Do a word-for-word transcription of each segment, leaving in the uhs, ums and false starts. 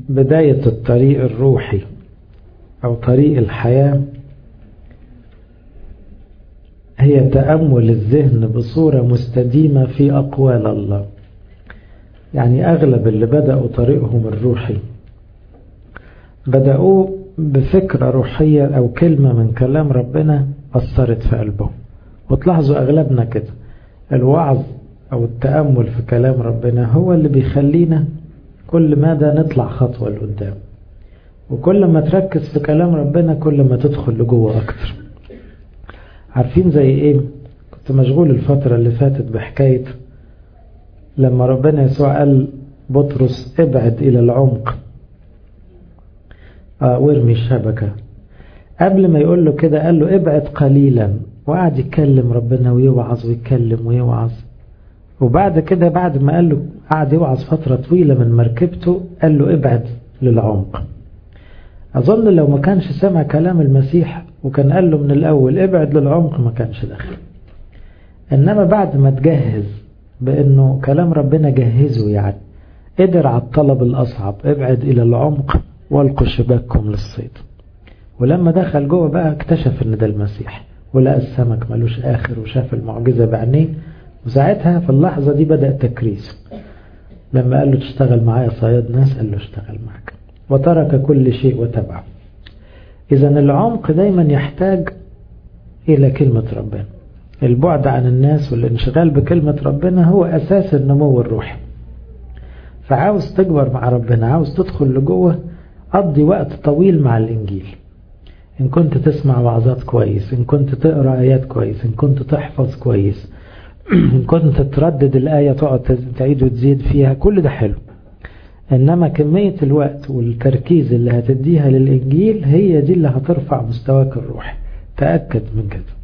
بداية الطريق الروحي أو طريق الحياة هي تأمل الذهن بصورة مستديمة في أقوال الله. يعني أغلب اللي بدأوا طريقهم الروحي بدأوا بفكرة روحية أو كلمة من كلام ربنا أثرت في قلبهم. وتلاحظوا أغلبنا كده، الوعظ أو التأمل في كلام ربنا هو اللي بيخلينا كل مدى نطلع خطوة لقدام، وكل ما تركز في كلام ربنا كل ما تدخل لجوه أكتر. عارفين زي إيه؟ كنت مشغول الفترة اللي فاتت بحكاية لما ربنا يسوع قال بطرس ابعد إلى العمق آه وارمي الشبكة. قبل ما يقول له كده قال له ابعد قليلا، وقعد يتكلم ربنا ويوعظ ويتكلم ويوعظ. وبعد كده بعد ما قال له قعد يوعظ فترة طويلة من مركبته قال له ابعد للعمق. أظن لو ما كانش سمع كلام المسيح وكان قال له من الأول ابعد للعمق ما كانش دخل. إنما بعد ما تجهز بأنه كلام ربنا جهزه، يعني قدر على الطلب الأصعب، ابعد إلى العمق والقوا شباككم للصيد. ولما دخل جوه بقى اكتشف ان ده المسيح، ولقى السمك ملوش آخر وشاف المعجزة بعينيه. وساعتها في اللحظة دي بدأ تكريس. لما قال له تشتغل معايا صياد ناس قال له اشتغل معك، وترك كل شيء وتبعه. إذا العمق دايما يحتاج إلى كلمة ربنا. البعد عن الناس والانشغال بكلمة ربنا هو أساس النمو الروحي. فعاوز تكبر مع ربنا، عاوز تدخل لجوه، قضي وقت طويل مع الإنجيل. إن كنت تسمع وعظات كويس، إن كنت تقرأ آيات كويس، إن كنت تحفظ كويس، إن كنت تردد الآية تقعد تعيد وتزيد فيها، كل ده حلو. إنما كمية الوقت والتركيز اللي هتديها للإنجيل هي دي اللي هترفع مستواك الروحي. تأكد من كده.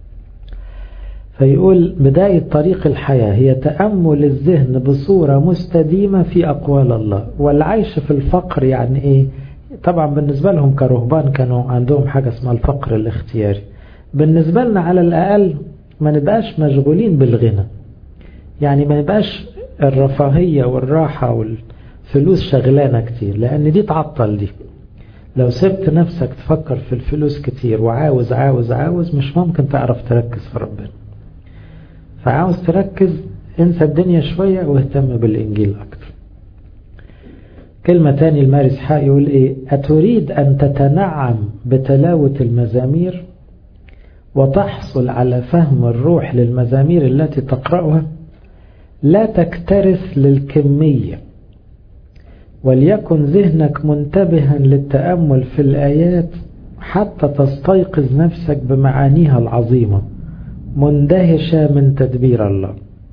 فيقول بداية طريق الحياة هي تأمل الذهن بصورة مستديمة في أقوال الله. والعيش في الفقر يعني إيه؟ طبعا بالنسبة لهم كرهبان كانوا عندهم حاجة اسمها الفقر الاختياري. بالنسبة لنا على الأقل ما نبقاش مشغولين بالغنى، يعني ما نبقاش الرفاهية والراحة والفلوس شغلانة كتير، لأن دي تعطل دي. لو سبت نفسك تفكر في الفلوس كتير وعاوز عاوز عاوز مش ممكن تعرف تركز في ربنا. فعاوز تركز، انسى الدنيا شوية واهتم بالإنجيل أكتر. كلمة تاني المارس حق يقول إيه؟ أتريد أن تتنعم بتلاوة المزامير وتحصل على فهم الروح للمزامير التي تقرأها؟ لا تكترث للكمية، وليكن ذهنك منتبها للتأمل في الآيات حتى تستيقظ نفسك بمعانيها العظيمة مندهشة من تدبير الله.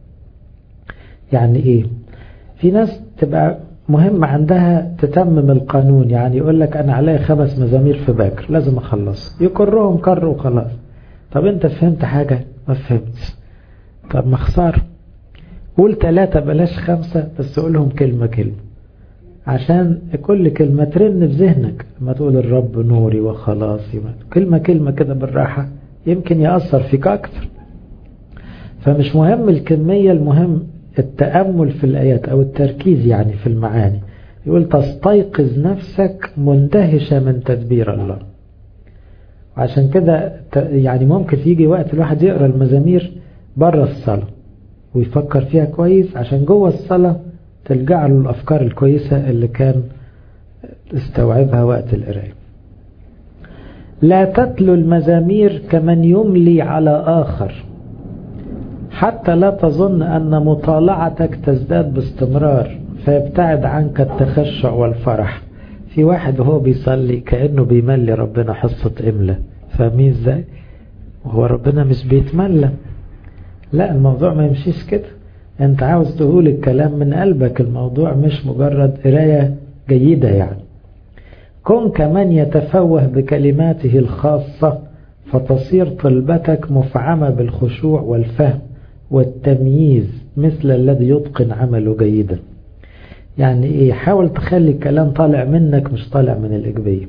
يعني إيه؟ في ناس تبقى مهم عندها تتمم القانون، يعني يقول لك أنا علي خمس مزامير في باكر لازم أخلص، يكرهم كر وخلاص. طب أنت فهمت حاجة؟ ما فهمتش. طب ما خسارة، قول ثلاثة بلاش خمسة، بس قولهم كلمة كلمة عشان كل كلمة ترن في ذهنك. ما تقول الرب نوري وخلاصي، كلمة كلمة كده بالراحة يمكن يأثر فيك أكتر. فمش مهم الكمية، المهم التأمل في الآيات أو التركيز يعني في المعاني. يقول تستيقظ نفسك مندهشة من تدبير الله. وعشان كده يعني ممكن يجي وقت الواحد يقرأ المزامير بره الصلاة ويفكر فيها كويس، عشان جوه الصلاة تلجع له الأفكار الكويسة اللي كان استوعبها وقت القراءة. لا تتلو المزامير كمن يملي على آخر، حتى لا تظن أن مطالعتك تزداد باستمرار فيبتعد عنك التخشع والفرح. في واحد وهو بيصلي كأنه بيملي ربنا حصة إملة، فاهمين ازاي؟ وهو ربنا مش بيتملى. لا، الموضوع ما يمشيش كده. انت عاوز تقول الكلام من قلبك، الموضوع مش مجرد قراية جيدة. يعني كن كمن يتفوه بكلماته الخاصة فتصير طلبتك مفعمة بالخشوع والفهم والتمييز مثل الذي يتقن عمله جيدا. يعني ايه؟ حاول تخلي الكلام طالع منك مش طالع من الإجبية.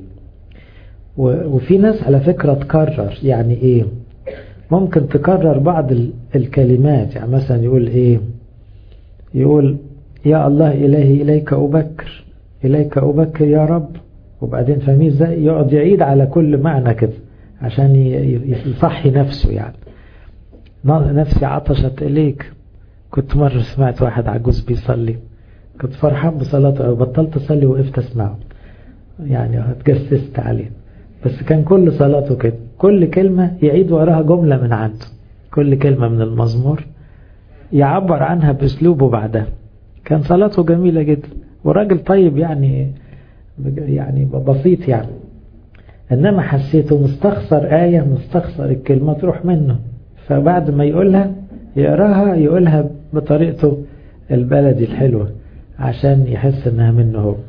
وفي ناس على فكرة تكرر. يعني ايه؟ ممكن تكرر بعض الكلمات. يعني مثلا يقول ايه؟ يقول يا الله إلهي إليك أبكر، إليك أبكر يا رب، وبعدين فاهمين ازاي يقعد يعيد على كل معنى كده عشان يصحي نفسه. يعني نفسي عطشت إليك. كنت مرة سمعت واحد عجوز بيصلي، كنت فرحان بصلاته، بطلت أصلي وقفت أسمعه، يعني اتجسست عليه. بس كان كل صلاته كده، كل كلمة يعيد وراها جملة من عنده، كل كلمة من المزمور يعبر عنها بأسلوبه بعدها. كان صلاته جميلة جدا، وراجل طيب يعني يعني بسيط يعني. إنما حسيته مستخسر آية، مستخسر الكلمة تروح منه، فبعد ما يقولها يقراها يقولها بطريقته البلدي الحلوة عشان يحس إنها منه هو.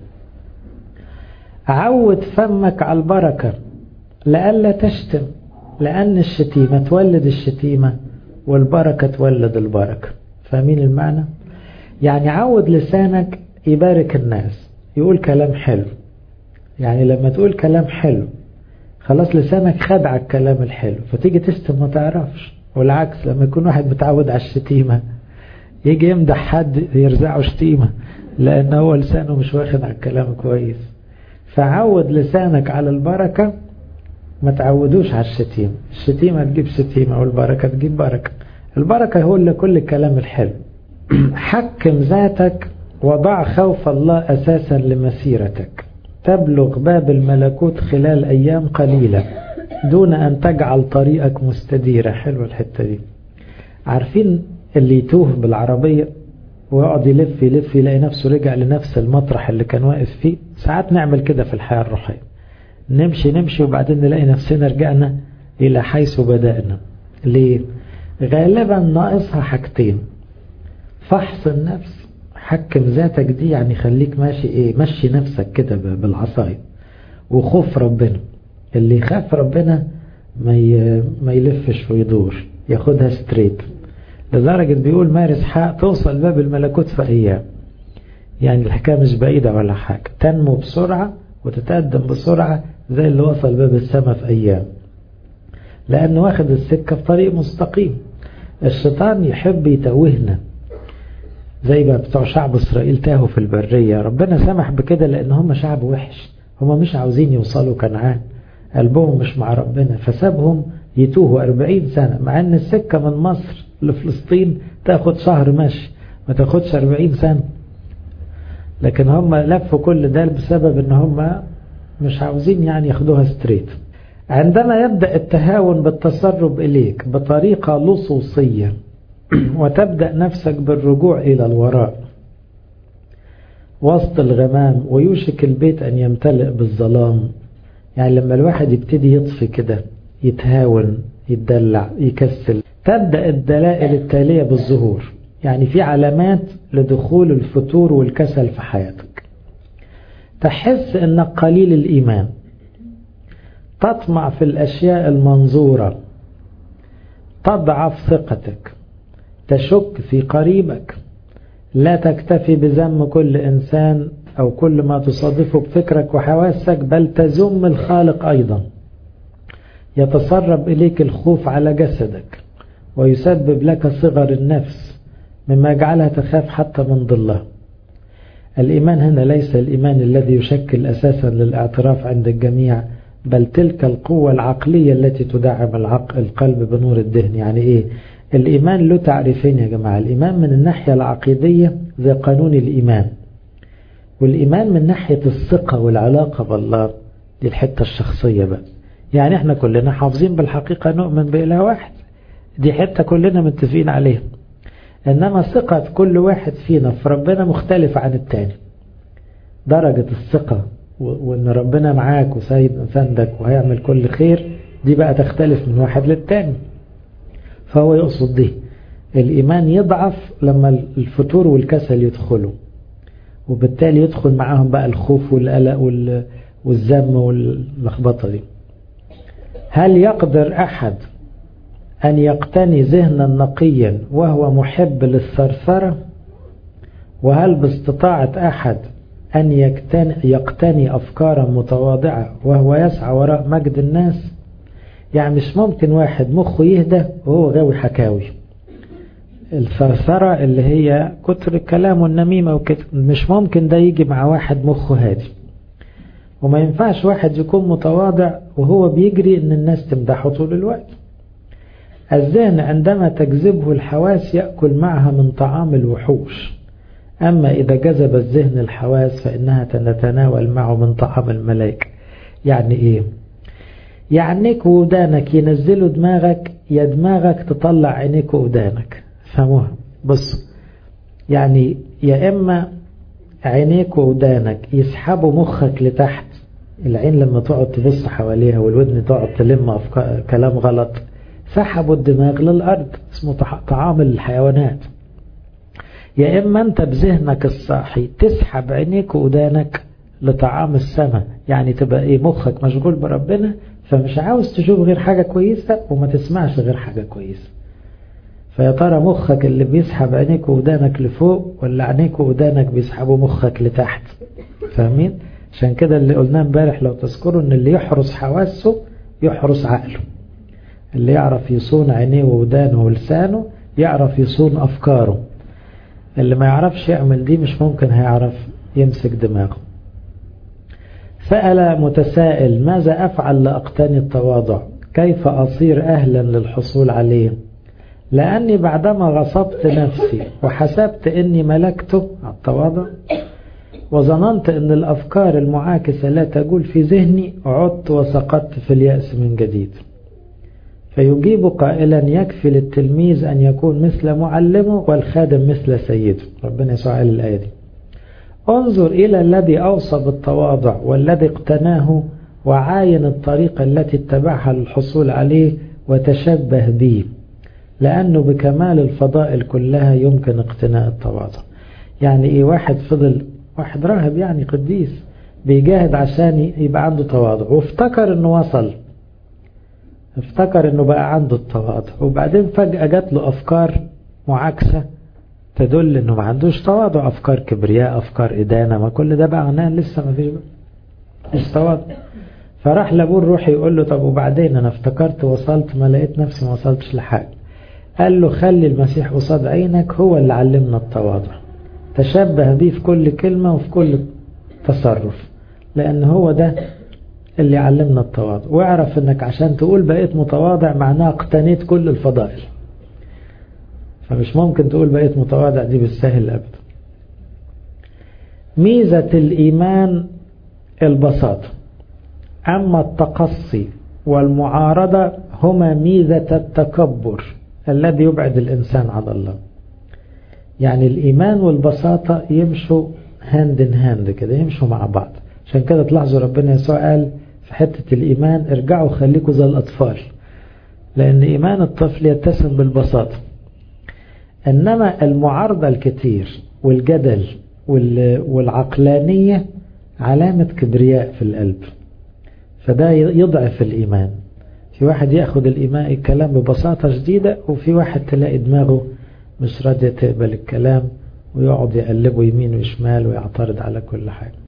عود فمك على البركة لألا تشتم، لأن الشتيمة تولد الشتيمة والبركة تولد البركة. فاهمين المعنى؟ يعني عود لسانك يبارك الناس، يقول كلام حلو. يعني لما تقول كلام حلو خلاص لسانك خدع الكلام الحلو، فتيجي تشتم ما تعرفش. والعكس لما يكون واحد متعود على الشتيمة يجي يمدح حد يرزعه شتيمة، لأن هو لسانه مش واخد على الكلام كويس. فعود لسانك على البركة، ما تعودوش على الشتيمة. الشتيمة تجيب شتيمة والبركة تجيب بركة. البركة هو اللي كل الكلام الحلو. حكم ذاتك وضع خوف الله أساسا لمسيرتك، تبلغ باب الملكوت خلال أيام قليلة دون أن تجعل طريقك مستديرة. حلوة الحتة دي. عارفين اللي يتوه بالعربية ويقعد يلف يلف يلاقي نفسه رجع لنفس المطرح اللي كان واقف فيه؟ ساعات نعمل كده في الحياة الروحية، نمشي نمشي وبعدين نلاقي نفسنا رجعنا إلى حيث بدأنا. ليه؟ غالبا ناقصها حاجتين: فحص النفس. حكم ذاتك دي يعني خليك ماشي ايه، مشي نفسك كده بالعصاية. وخوف ربنا، اللي يخاف ربنا ما ما يلفش ويدور، ياخدها ستريت. لدرجة بيقول مارس حق توصل باب الملكوت في أيام. يعني الحكاية مش بعيدة ولا حاجة، تنمو بسرعة وتتقدم بسرعة زي اللي وصل باب السماء في أيام، لأنه واخد السكة في طريق مستقيم. الشيطان يحب يتوهنا زي ما بتوع شعب إسرائيل تاهوا في البرية. ربنا سمح بكده لأن هم شعب وحش، هم مش عاوزين يوصلوا كنعان، قلبهم مش مع ربنا، فسابهم يتوهوا أربعين سنة، مع أن السكة من مصر لفلسطين تاخد شهر ماشي، ما تاخدش أربعين سنة. لكن هم لفوا كل ده بسبب أن هم مش عاوزين يعني ياخدوها ستريت. عندما يبدأ التهاون بالتسرب إليك بطريقة لصوصية وتبدأ نفسك بالرجوع إلى الوراء وسط الغمام ويوشك البيت أن يمتلئ بالظلام، يعني لما الواحد يبتدي يطفي كده، يتهاون، يتدلع، يكسل، تبدأ الدلائل التالية بالظهور. يعني في علامات لدخول الفتور والكسل في حياتك. تحس أنك قليل الإيمان، تطمع في الأشياء المنظورة، تضعف ثقتك، تشك في قريبك، لا تكتفي بذم كل إنسان أو كل ما تصادفه بفكرك وحواسك، بل تذم الخالق أيضا. يتسرب إليك الخوف على جسدك ويسبب لك صغر النفس مما يجعلها تخاف حتى من ظلها. الإيمان هنا ليس الإيمان الذي يشكل أساسا للاعتراف عند الجميع، بل تلك القوة العقلية التي تدعم العقل القلب بنور الذهن. يعني إيه الإيمان؟ له تعريفين يا جماعة. الإيمان من الناحية العقيدية زي قانون الإيمان، والإيمان من ناحية الثقة والعلاقة بالله دي الحتة الشخصية بقى. يعني احنا كلنا حافظين بالحقيقة نؤمن بإله واحد، دي حتة كلنا متفقين عليها. إنما ثقة كل واحد فينا في ربنا مختلفة عن التاني. درجة الثقة وإن ربنا معاك وسيد سندك وهيعمل كل خير دي بقى تختلف من واحد للتاني. فهو يقصد دي الإيمان يضعف لما الفتور والكسل يدخلوا، وبالتالي يدخل معاهم بقى الخوف والقلق والذم واللخبطة دي. هل يقدر أحد أن يقتني ذهنا نقيا وهو محب للثرثرة؟ وهل باستطاعة أحد أن يقتني, يقتني أفكارا متواضعة وهو يسعى وراء مجد الناس؟ يعني مش ممكن واحد مخه يهدى وهو غاوي حكاوي. الثرثرة اللي هي كتر الكلام والنميمة وكده. مش ممكن ده يجي مع واحد مخه هادي، وما ينفعش واحد يكون متواضع وهو بيجري ان الناس تمدحه طول الوقت. الذهن عندما تجذبه الحواس يأكل معها من طعام الوحوش، أما إذا جذب الذهن الحواس فإنها تتناول معه من طعام الملائكة. يعني إيه؟ يعنيك ودانك ينزلوا دماغك، يا دماغك تطلع عينيك ودانك. فهموها؟ بص، يعني يا إما عينيك ودانك يسحبوا مخك لتحت، العين لما تقعد تبص حواليها والودن تقعد تلم أفكار كلام غلط، سحبوا الدماغ للأرض، اسمه طعام الحيوانات. يا إما أنت بذهنك الصاحي تسحب عينيك ودانك لطعام السماء، يعني تبقى إيه، مخك مشغول بربنا فمش عاوز تشوف غير حاجة كويسة وما تسمعش غير حاجة كويسة. فيا ترى مخك اللي بيسحب عينيك ودانك لفوق ولا عينيك ودانك بيسحبوا مخك لتحت؟ فاهمين؟ عشان كده اللي قلناه امبارح لو تذكروا ان اللي يحرس حواسه يحرس عقله، اللي يعرف يصون عينيه ودانه ولسانه يعرف يصون أفكاره. اللي ما يعرفش يعمل دي مش ممكن هيعرف يمسك دماغه. سأل متسائل: ماذا أفعل لأقتني التواضع؟ كيف أصير أهلا للحصول عليه؟ لأني بعدما غصبت نفسي وحسبت أني ملكته على التواضع وظننت أن الأفكار المعاكسة لا تجول في ذهني، عدت وسقطت في اليأس من جديد. فيجيب قائلا: يكفي للتلميذ أن يكون مثل معلمه والخادم مثل سيده. ربنا يسوع قال الآية دي: انظر إلى الذي أوصى بالتواضع والذي اقتناه وعاين الطريقة التي اتبعها للحصول عليه وتشبه به، لأنه بكمال الفضائل كلها يمكن اقتناء التواضع. يعني إيه؟ واحد فضل، واحد راهب يعني قديس بيجاهد عشان يبقى عنده تواضع، وافتكر انه وصل، افتكر انه بقى عنده التواضع، وبعدين فجأة جات له أفكار معاكسة تدل انه ما عندوش تواضع، أفكار كبرياء، أفكار إدانة، ما كل ده بقى عناه لسه ما فيش مش تواضع. فراح لابوه الروحي يقول له: طب وبعدين أنا افتكرت وصلت، ما لقيت نفسي ما وصلتش لحاجة. قال له: خلي المسيح قصاد عينك، هو اللي علمنا التواضع، تشبه بيه في كل كلمة وفي كل تصرف، لأن هو ده اللي علمنا التواضع. واعرف انك عشان تقول بقيت متواضع معناها اقتنيت كل الفضائل، فمش ممكن تقول بقيت متواضع دي بالسهل أبدا. ميزة الإيمان البساطة، أما التقصي والمعارضة هما ميزة التكبر الذي يبعد الإنسان عن الله. يعني الإيمان والبساطة يمشوا هاند ان هاند كده، يمشوا مع بعض. عشان كده تلاحظوا ربنا يسوع قال في حتة الإيمان: ارجعوا خليكوا زي الأطفال، لأن إيمان الطفل يتسم بالبساطة. إنما المعارضة الكتير والجدل والعقلانية علامة كبرياء في القلب، فده يضعف الإيمان. في واحد يأخذ الإيمان الكلام ببساطة شديدة، وفي واحد تلاقي دماغه مش راضية تقبل الكلام ويقعد يقلبه يمين وشمال ويعترض على كل حاجة.